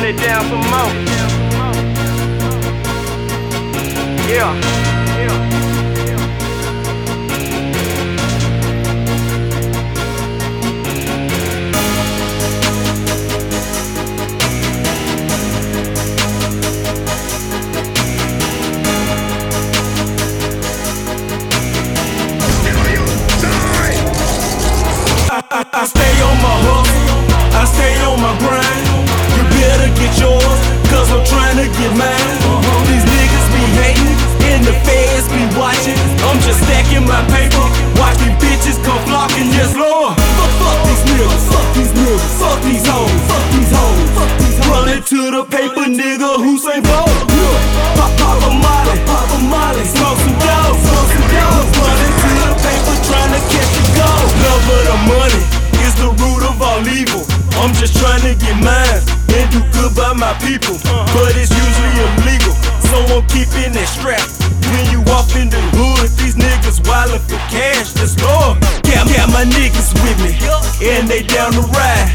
it down some more. Yeah. I stay on my hustle, I stay on my grind. You better get yours, cause I'm trying to get mine. These niggas be hating, and the feds be watching. I'm just stacking my paper, watching bitches come flocking, yes Lord. Fuck these niggas, fuck these niggas, fuck these hoes, fuck these hoes, fuck these hoes. Running to the paper, nigga, Usain Bolt. Pop a molly, smoke some dope, smoke some dope. Running to the paper, trying to catch a gold. Love of the money is the root of all evil. I'm just trying to get mine and do good by my people, but it's usually illegal, so I'm keeping that strap. When you walk in the hood, these niggas wildin' for cash, let's go. Got my niggas with me, and they down the ride.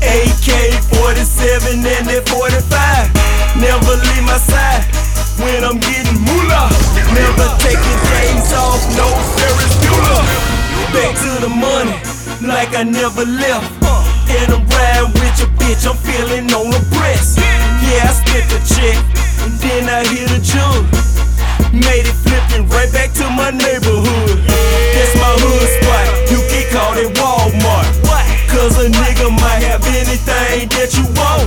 AK-47 and that 45, never leave my side when I'm getting moolah. Never taking days off, no Ferris Bueller. Back to the money, like I never left. And I'm riding with your bitch, I'm feeling on the breast. Yeah, I spent the check, and then I hit a jug. Made it flipping right back to my neighborhood. That's my hood spot, you can call it Walmart. Cause a nigga might have anything that you want.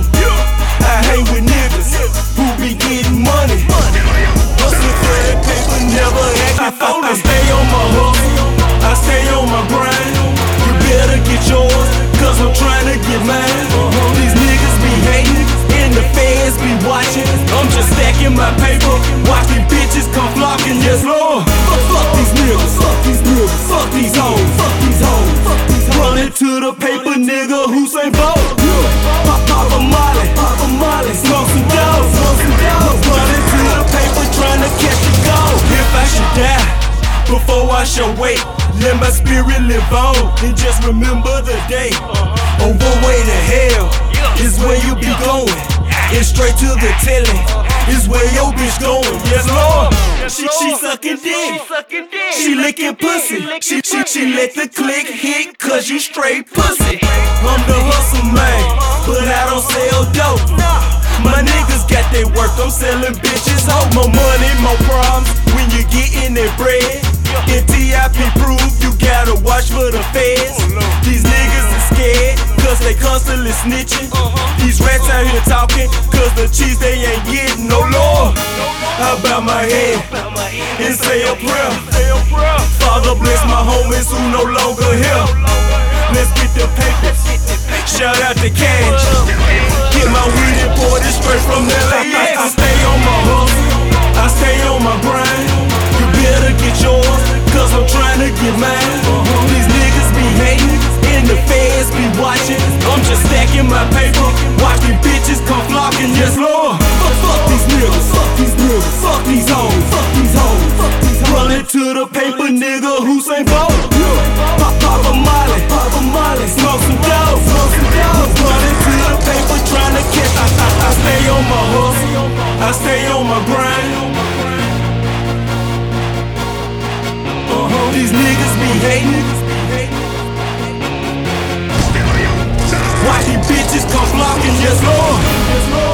I hang with niggas who be getting money. Hustling for that paper, never acting phony. I stay on my hustle, I stay on my grind. You better get yours, cause I'm trying to get mine. These niggas be hating, and the feds be watching. I'm just stacking my paper, watching bitches come flocking, yes Lord. Fuck these niggas, fuck these niggas, fuck these hoes, fuck these hoes, fuck these hoes. Running to the paper, nigga, Usain Bolt. Pop a molly, smoke some dope, smoke some dope. Running to the paper, trying to catch a gold. If I should die before I should wait, let my spirit live on, and just remember the day. Oh, one way to hell is where you be going, and straight to the telly is where your bitch going. Yes Lord, she sucking dick, she licking pussy, she let the click hit, cause you straight pussy. I'm the hustle man, but I don't sell dope. My niggas got their work, I'm selling bitches hope. More money, more problems when you getting that bread. In TIP proof, you gotta watch for the feds. These niggas are scared, cause they constantly snitching. These rats out here talking, cause the cheese they ain't getting. No Lord, I bow my head and say a prayer. Father bless my homies who no longer here. Let's get the papers, shout out to Cash. Get my weed imported straight from LAX. I stay on my hustle, I stay on my grind. You better get yours, cause I'm trying to get mine. These niggas be hating, and the feds be watching. I'm just stacking my paper, watching bitches come flocking, yes Lord. Fuck these niggas, fuck these niggas, fuck these hoes, fuck these hoes, fuck these hoes. Running to the paper, nigga, Usain Bolt. Pop a molly, smoke some dope, smoke some dope. Running to the paper, trying to catch. I stay on my hustle, I stay on my grind. These niggas be hating, watching bitches come flocking, yes Lord.